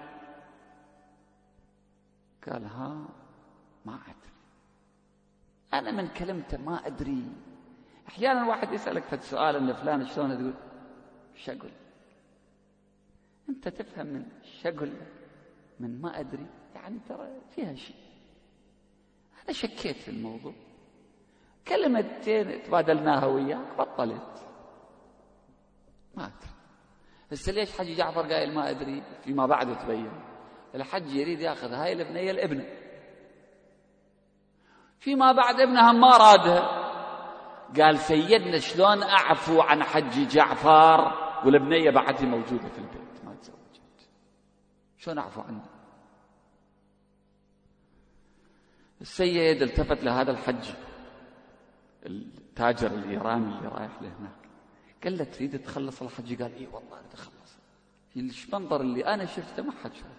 A: قال ما أدري. أنا من كلمته ما أدري. أحيانا واحد يسألك في السؤال أن فلان شلون، تقول شقل. أنت تفهم من شقل من ما أدري، يعني ترى فيها شيء. أنا شكيت في الموضوع، كلمتين تبادلناها وياك بطلت. ما أدري. بس ليش حج جعفر قايل ما أدري؟ فيما بعد تبين الحج يريد ياخذ هاي البنية الابنة، فيما بعد ابنها ما رادها. قال سيدنا شلون أعفو عن حج جعفر والبنية بعدها موجودة في البيت ما تزوجت؟ شلون أعفو عنها؟ السيد التفت لهذا الحج التاجر الإيراني اللي رايح لهناك، قال له تريد تخلص الحج؟ قال إيه والله أريد أخلص. المنظر اللي أنا شفته ما حد شاف.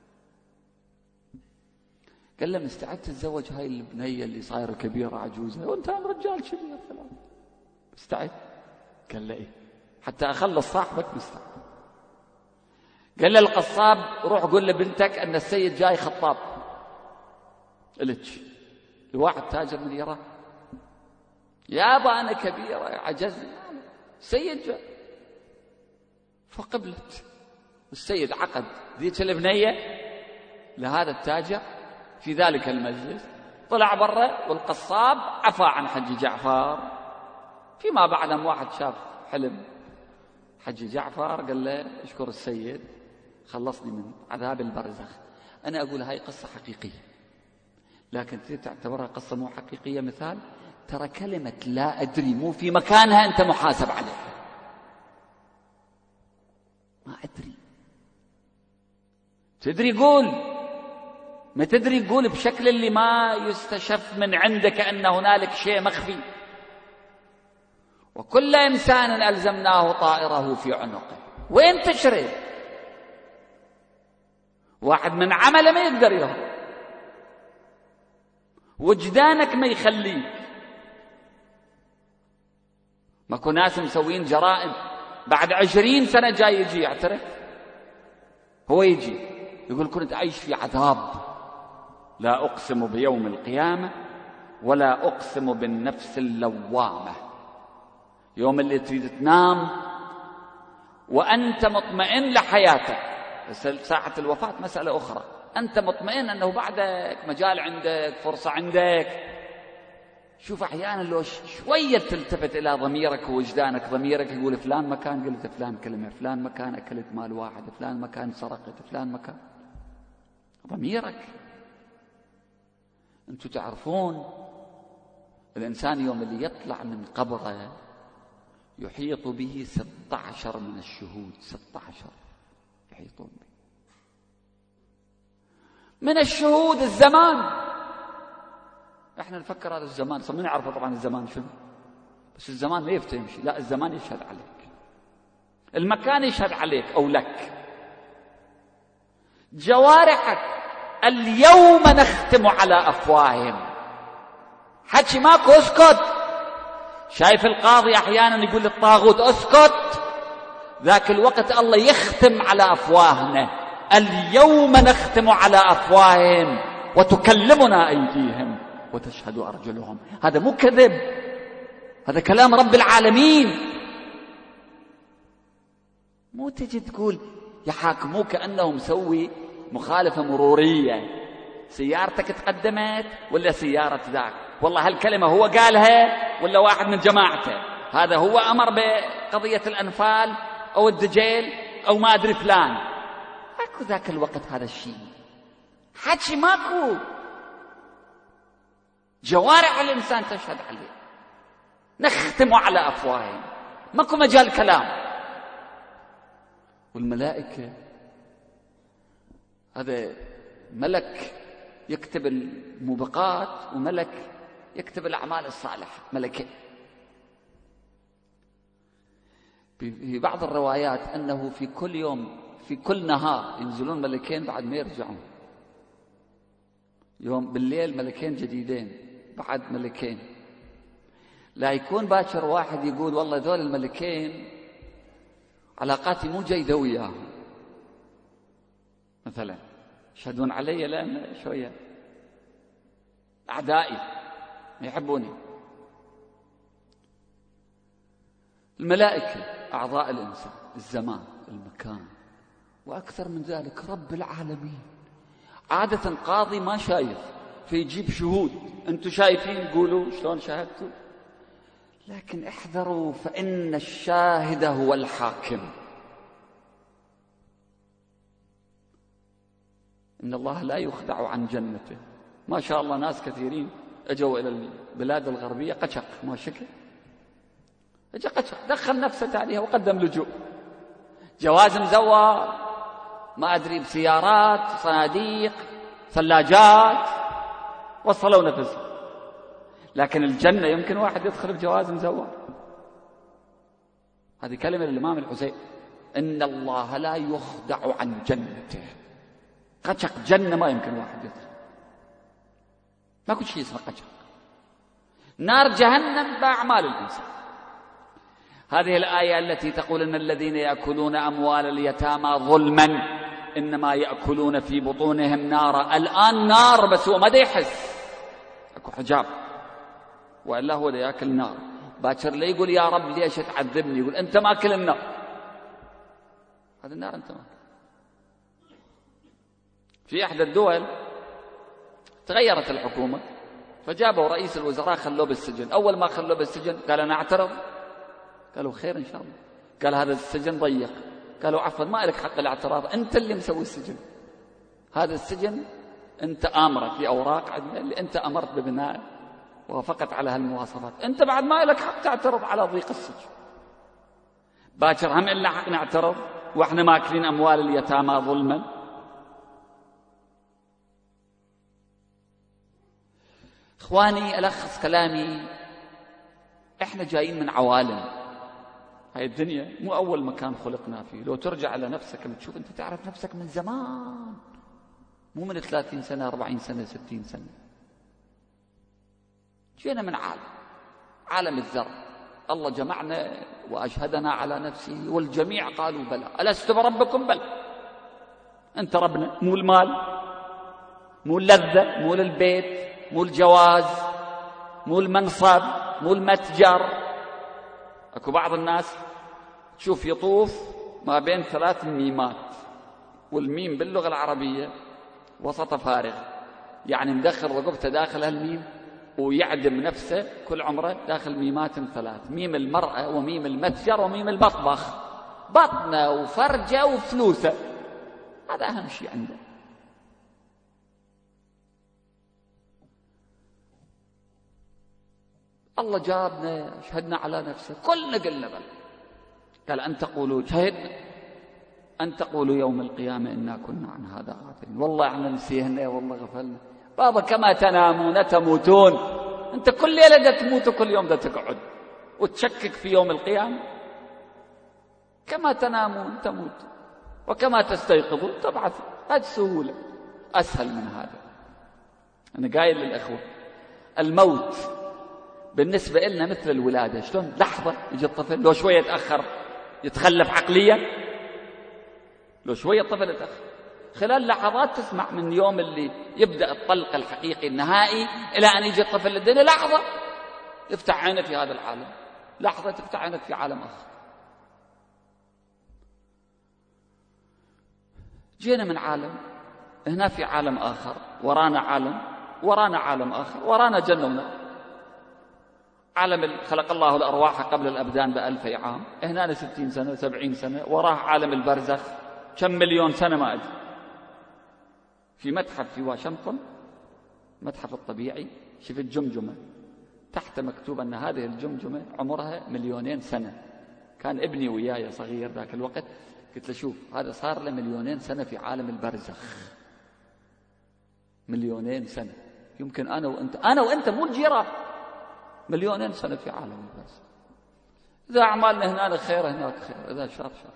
A: قال له مستعد تتزوج هاي البنية اللي صايرة كبيرة عجوزة وانت رجال كبير فلان؟ مستعد؟ قال له إيه حتى أخلص صاحبك مستعد. قال له القصاب روح قول لبنتك أن السيد جاي خطاب إلتش لواحد تاجر من إيران. يابا أنا كبيرة عجزني، السيد جاء. فقبلت. السيد عقد ذيك البنية لهذا التاجر في ذلك المجلس، طلع برا والقصاب عفى عن حج جعفر. فيما بعد واحد شاف حلم حج جعفر قال له اشكر السيد خلصني من عذاب البرزخ. أنا أقول هاي قصة حقيقية، لكن تعتبرها قصة مو حقيقية. مثال، ترى كلمة لا أدري مو في مكانها أنت محاسب عليها. ما أدري. تدري قول، ما تدري قول بشكل اللي ما يستشف من عندك أن هنالك شيء مخفي. وكل إنسان ألزمناه طائره في عنقه. وين تشرب؟ واحد من عمله ما يقدر يهرب، وجدانك ما يخليك. ماكو ناس مسوين جرائم بعد 20 سنة جاي يجي يعترف. هو يجي يقول كنت أعيش في عذاب. لا أقسم بيوم القيامة ولا أقسم بالنفس اللوامة. يوم اللي تريد تنام وأنت مطمئن لحياتك، بس ساعة الوفاة مسألة أخرى. أنت مطمئن أنه بعدك مجال عندك، فرصة عندك. شوف أحيانا لو شوية تلتفت إلى ضميرك ووجدانك، ضميرك يقول فلان مكان قلت فلان كلمة، فلان مكان أكلت مال واحد، فلان مكان سرقت، فلان مكان. ضميرك أنتم تعرفون الإنسان يوم اللي يطلع من قبره يحيط به 16 من الشهود، 16 يحيطون به من الشهود. الزمان احنا نفكر هذا الزمان ما نعرفه طبعا الزمان شنو، بس الزمان ما يمشي، لا الزمان يشهد عليك، المكان يشهد عليك أو لك. جوارحك اليوم نختم على أفواههم، حكي ماكو، اسكت. شايف القاضي أحيانا يقول للطاغوت اسكت، ذاك الوقت الله يختم على أفواهنا. اليوم نختم على أفواههم وتكلمنا أيديهم وتشهد أرجلهم. هذا مو كذب، هذا كلام رب العالمين. مو تجي تقول يحاكموك كأنه مسوي مخالفة مرورية، سيارتك تقدمت ولا سيارة ذاك، والله هالكلمة هو قالها ولا واحد من جماعته، هذا هو أمر بقضية الأنفال أو الدجيل أو ما أدري فلان. ماكو ذاك الوقت هذا الشيء، حكي ماكو. جوارح الإنسان تشهد عليه، نختم على أفواههم، ماكو مجال كلام. والملائكة هذا ملك يكتب الموبقات وملك يكتب الأعمال الصالحة، ملكين. في بعض الروايات أنه في كل يوم في كل نهار ينزلون ملكين بعد ما يرجعون، يوم بالليل ملكين جديدين بعد ملكين. لا يكون باكر واحد يقول والله ذول الملكين علاقاتي مو جيدة وياهم مثلا، يشهدون علي لأن شوية أعدائي ما يحبوني. الملائكة أعضاء الإنسان، الزمان، المكان، وأكثر من ذلك رب العالمين. عادة قاضي ما شايف فيجيب شهود، أنتم شايفين قولوا شلون شاهدتوا، لكن احذروا فإن الشاهد هو الحاكم. إن الله لا يخدع عن جنته. ما شاء الله ناس كثيرين أجوا إلى البلاد الغربية قشق، ما شكل أجا قشق، دخل نفسه عليها وقدم لجوء، جواز مزور ما أدري بسيارات، صناديق، ثلاجات، وصلوا نفسه. لكن الجنة يمكن واحد يدخل بجواز مزور. هذه كلمة للإمام الحسين، إن الله لا يخدع عن جنته. قشق جنة ما يمكن واحد يدخل، ما كل شيء اسمه قشق. نار جهنم بأعمال الإنسان. هذه الآية التي تقول إن الذين يأكلون أموال اليتامى ظلما إنما يأكلون في بطونهم نارا. الآن نار بس هو ما دا يحس، أكو حجاب، وإلا هو دا يأكل نار. باكر لا يقول يا رب ليش تعذبني، يقول أنت ماكل النار، هذا النار أنت ماكل. في إحدى الدول تغيرت الحكومة فجابوا رئيس الوزراء خلوه بالسجن. أول ما خلوه بالسجن قال أنا أعترض، قالوا خير إن شاء الله، قال هذا السجن ضيق، قالوا عفوا ما لك حق الاعتراض، أنت اللي مسوي السجن، هذا السجن أنت آمرت في أوراق عندنا اللي أنت أمرت ببنائه ووافقت على هالمواصفات، أنت بعد ما لك حق تعترض على ضيق السجن. باكر هم إلا حق نعترض وإحنا ماكلين أموال اليتامى ظلما. إخواني ألخص كلامي، إحنا جايين من عوالم، هاي الدنيا مو أول مكان خلقنا فيه. لو ترجع على نفسك بتشوف أنت تعرف نفسك من زمان، مو من 30 سنة 40 سنة 60 سنة. جينا من عالم الذر، الله جمعنا وأشهدنا على نفسه والجميع قالوا بلى، ألست بربكم؟ بلى. أنت ربنا، مو المال، مو اللذة، مو البيت، مو الجواز، مو المنصب، مو المتجر. اكو بعض الناس تشوف يطوف ما بين 3 ميمات، والميم باللغة العربية وسط فارغ، يعني مدخل رقبته داخل هالميم ويعدم نفسه كل عمره داخل ميمات 3، ميم المرأة وميم المتجر وميم المطبخ، بطنه وفرجه وفلوسه، هذا أهم شيء عنده. الله جابنا شهدنا على نفسه، كلنا قلنا بل. قال أن تقولوا شهدنا أن تقولوا يوم القيامة إنا كنا عن هذا غافلين. والله احنا نسيهنا والله غفلنا. بابا كما تنامون تموتون. أنت كل ليلة دا تموت وكل يوم دا تقعد وتشكك في يوم القيامة. كما تنامون تموت وكما تستيقظون تبعث. هذه سهولة، أسهل من هذا. أنا قايل للأخوة الموت بالنسبة لنا مثل الولادة. شلون لحظة يجي الطفل، لو شوية يتأخر يتخلف عقليا، لو شوية الطفل يتأخر خلال لحظات تسمع من يوم اللي يبدأ الطلق الحقيقي النهائي إلى أن يجي الطفل للدنيا. لحظة يفتح عينه في هذا العالم، لحظة تفتح عينك في عالم آخر. جينا من عالم، هنا في عالم آخر، ورانا عالم، ورانا عالم آخر، ورانا جنة ونار. عالم خلق الله الأرواح قبل الأبدان ب1000 عام، هنا 60 سنة 70 سنة، وراه عالم البرزخ كم مليون سنة ما أدري. في متحف في واشنطن، متحف الطبيعي، شوف الجمجمة تحت مكتوب أن هذه الجمجمة عمرها 2,000,000 سنة. كان ابني وياي صغير ذاك الوقت، قلت له شوف هذا صار له 2,000,000 سنة في عالم البرزخ. 2,000,000 سنة. يمكن أنا وأنت مو الجيران. 2,000,000 سنة في عالم البرزخ. إذا أعمالنا هنا خير هناك خير، إذا شر شر.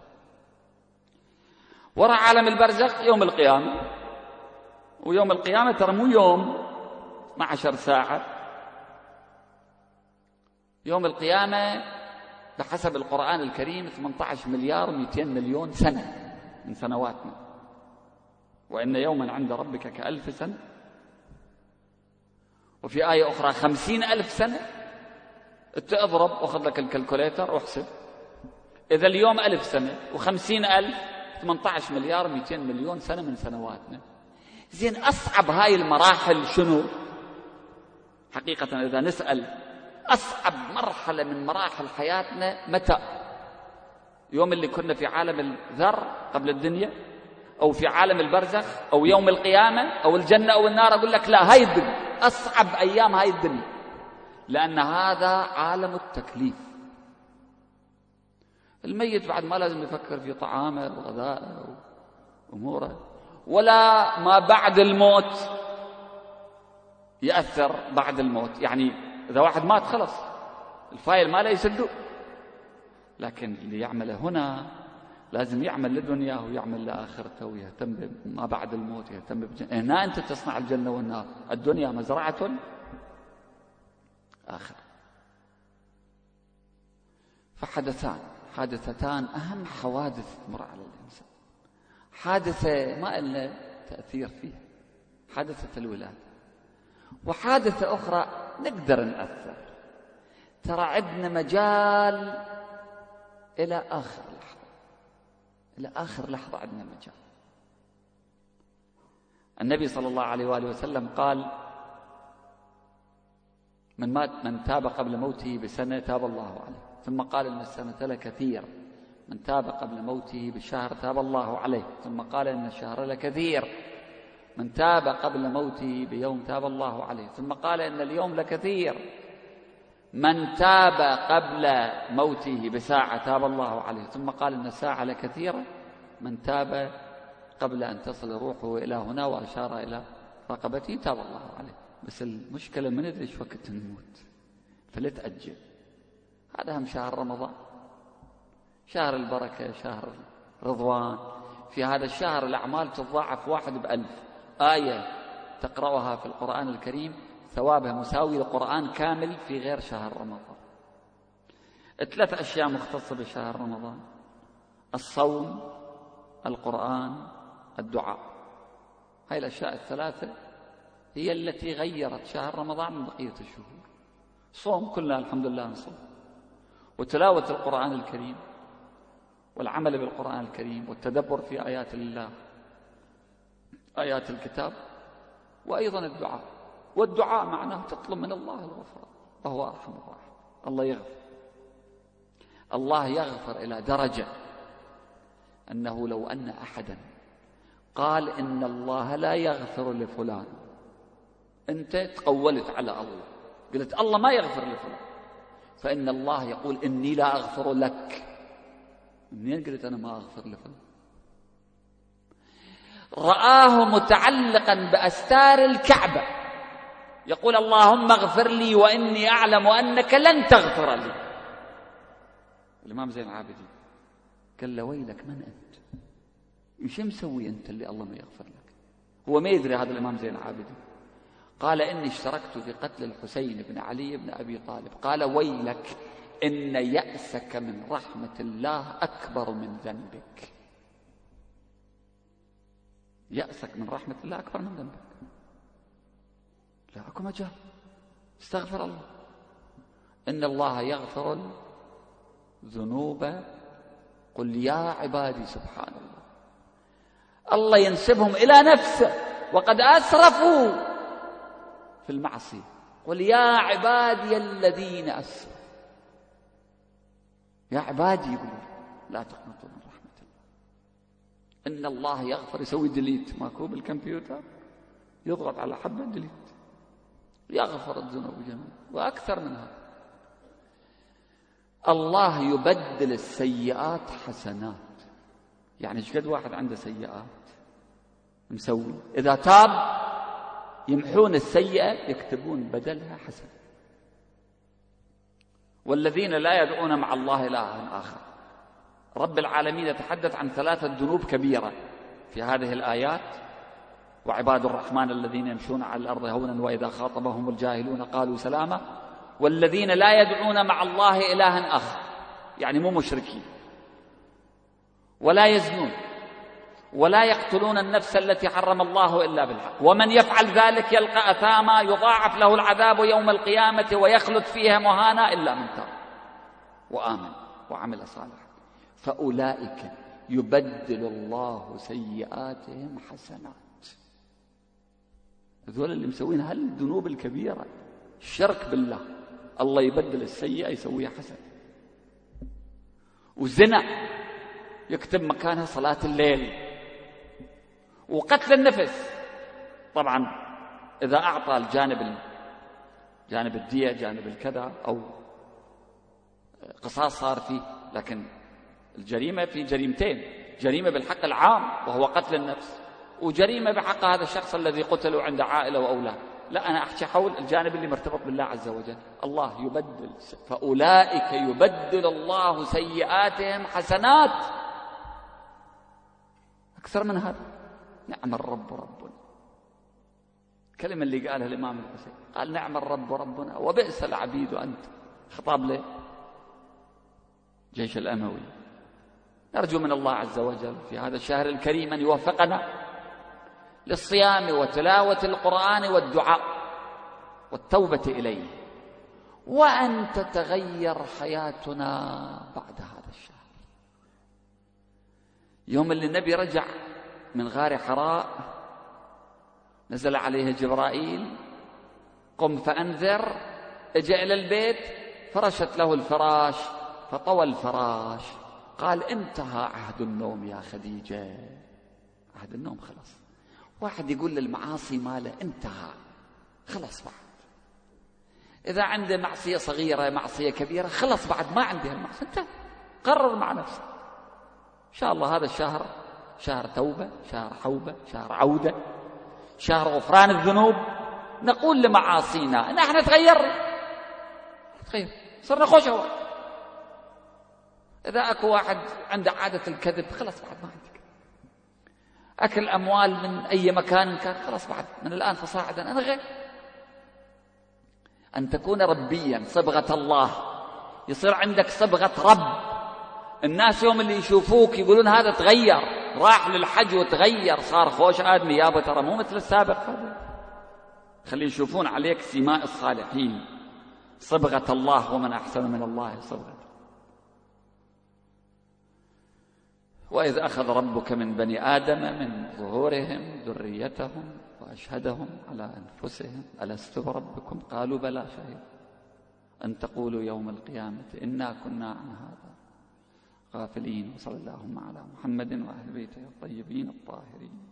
A: وراء عالم البرزخ يوم القيامة. ويوم القيامة ترى مو يوم 12 ساعة. يوم القيامة بحسب القرآن الكريم 18,200,000,000 سنة من سنواتنا. وإن يوما عند ربك ك1000 سنة. وفي آية أخرى 50,000 سنة. اضرب واخذ لك الكالكوليتر واحسب. إذا اليوم 1000 سنة و50,000 18,200,000,000 سنة من سنواتنا. زين أصعب هاي المراحل شنو؟ حقيقة إذا نسأل أصعب مرحلة من مراحل حياتنا متى؟ يوم اللي كنا في عالم الذر قبل الدنيا، أو في عالم البرزخ، أو يوم القيامة، أو الجنة أو النار؟ أقول لك لا، هاي الدنيا أصعب أيام هاي الدنيا، لأن هذا عالم التكليف. الميت بعد ما لازم يفكر في طعامه وغذائه وأموره، ولا ما بعد الموت يأثر بعد الموت. يعني إذا واحد مات خلص الفايل ما لا يسدوا. لكن اللي يعمله هنا لازم يعمل لدنياه ويعمل لآخرته ويهتم بما بعد الموت، يهتم بجنة. هنا أنت تصنع الجنة والنار. الدنيا مزرعة آخر. حادثتان أهم حوادث تمر على الإنسان. حادثة ما إلا تأثير فيها، حادثة الولادة. وحادثة أخرى نقدر نأثر. ترى عندنا مجال إلى آخر لحظة، إلى آخر لحظة عندنا مجال. النبي صلى الله عليه وآله وسلم قال: من تاب قبل موته بسنة تاب الله عليه. ثم قال إن السنة لكثير. من تاب قبل موته بشهر تاب الله عليه. ثم قال إن الشهر لكثير. من تاب قبل موته بيوم تاب الله عليه. ثم قال إن اليوم لكثير. من تاب قبل موته بساعة تاب الله عليه. ثم قال إن الساعة لكثيرة. من تاب قبل أن تصل روحه إلى هنا وأشار إلى رقبته تاب الله عليه. بس المشكلة ما ندري ايش وقت نموت، فلتأجل. هذا هم شهر رمضان، شهر البركة، شهر رضوان. في هذا الشهر الأعمال تضاعف 1 ب1000. آية تقرأها في القرآن الكريم ثوابها مساوي للقرآن كامل في غير شهر رمضان. 3 أشياء مختصة بشهر رمضان: الصوم، القرآن، الدعاء. هاي الأشياء الثلاثة هي التي غيرت شهر رمضان من بقية الشهور. صوم كلنا الحمد لله نصوم، وتلاوة القرآن الكريم، والعمل بالقرآن الكريم، والتدبر في آيات الله، آيات الكتاب، وأيضا الدعاء. والدعاء معناه تطلب من الله الغفران، وهو أرحم الراحمين. الله يغفر، الله يغفر إلى درجة أنه لو أن أحدا قال إن الله لا يغفر لفلان، أنت تقولت على الله، قلت الله ما يغفر لفلان، فإن الله يقول إني لا أغفر لك. منين قلت أنا ما أغفر لفلان؟ رآه متعلقا بأستار الكعبة يقول اللهم اغفر لي وإني أعلم أنك لن تغفر لي. الإمام زين العابدين قال له ويلك من أنت؟ وش مسوي أنت اللي الله ما يغفر لك؟ هو ما يدري هذا الإمام زين العابدين. قال إني اشتركت في قتل الحسين بن علي بن أبي طالب. قال ويلك إن يأسك من رحمة الله أكبر من ذنبك. يأسك من رحمة الله أكبر من ذنبك. لا أكو مجال، استغفر الله. إن الله يغفر الذنوب قل يا عبادي. سبحان الله، الله ينسبهم إلى نفسه وقد أسرفوا في المعصية. قل يا عبادي الذين أسرفوا. يا عبادي يقول لا تقنطوا من رحمة الله. إن الله يغفر، يسوي ديليت ماكو بالكمبيوتر، يضغط على حبة ديليت، يغفر الذنوب جميعا وأكثر من هذا. الله يبدل السيئات حسنات. يعني ايش قد واحد عنده سيئات مسوي، إذا تاب يمحون السيئة يكتبون بدلها حسنة. والذين لا يدعون مع الله إلها آخر. رب العالمين يتحدث عن 3 ذنوب كبيرة في هذه الآيات: وعباد الرحمن الذين يمشون على الأرض هونا وإذا خاطبهم الجاهلون قالوا سلاما. والذين لا يدعون مع الله إلها آخر، يعني مو مشركين، ولا يزنون ولا يقتلون النفس التي حرم الله إلا بالحق ومن يفعل ذلك يلقى أثاما يضاعف له العذاب يوم القيامة ويخلد فيها مهانا إلا من تاب وآمن وعمل صالحا فأولئك يبدل الله سيئاتهم حسنات. هذول اللي مسوين هالذنوب الكبيرة، الشرك بالله، الله يبدل السيئة يسويها حسنة. وزنا يكتب مكانها صلاة الليل. وقتل النفس طبعا إذا أعطى جانب الدية جانب الكذا أو قصاص صار فيه، لكن الجريمة في جريمتين: جريمة بالحق العام وهو قتل النفس، وجريمة بحق هذا الشخص الذي قتل عند عائلة وأولاد. لا، أنا أحكي حول الجانب اللي مرتبط بالله عز وجل. الله يبدل، فأولئك يبدل الله سيئاتهم حسنات. أكثر من هذا، نعم الرب ربنا. الكلمة اللي قالها الإمام الحسين، قال نعم الرب ربنا وبئس العبيد أنت. خطاب له جيش الأموي. نرجو من الله عز وجل في هذا الشهر الكريم أن يوفقنا للصيام وتلاوة القرآن والدعاء والتوبة إليه، وأن تتغير حياتنا بعد هذا الشهر. يوم اللي النبي رجع من غار حراء نزل عليه جبرائيل: قم فأنذر. اجى إلى البيت فرشت له الفراش فطوى الفراش. قال انتهى عهد النوم يا خديجة. عهد النوم خلص. واحد يقول للمعاصي ماله انتهى خلص، بعد إذا عنده معصية صغيرة معصية كبيرة خلص، بعد ما عندي هالمعصية، انت قرر مع نفسك. إن شاء الله هذا الشهر شهر توبة، شهر حوبة، شهر عودة، شهر غفران الذنوب. نقول لمعاصينا إن احنا تغير صرنا خوشة. إذا أكو واحد عنده عادة الكذب خلص، بعد ما عندك أكل أموال من أي مكان كان، خلص بعد من الآن فصاعدا أنا غير. أن تكون ربيا، صبغة الله، يصير عندك صبغة رب. الناس يوم اللي يشوفوك يقولون هذا تغير، راح للحج وتغير، صار خوش آدمي يابا، ترى مو مثل السابق. خلي يشوفون عليك سماء الصالحين، صبغة الله، ومن أحسن من الله صبغة. وإذ أخذ ربك من بني آدم من ظهورهم ذريتهم وأشهدهم على أنفسهم ألست بربكم قالوا بلى شهيد أن تقولوا يوم القيامة إنا كنا عن هذا غافلين. وصلى اللهم على محمد وأهل بيته الطيبين الطاهرين.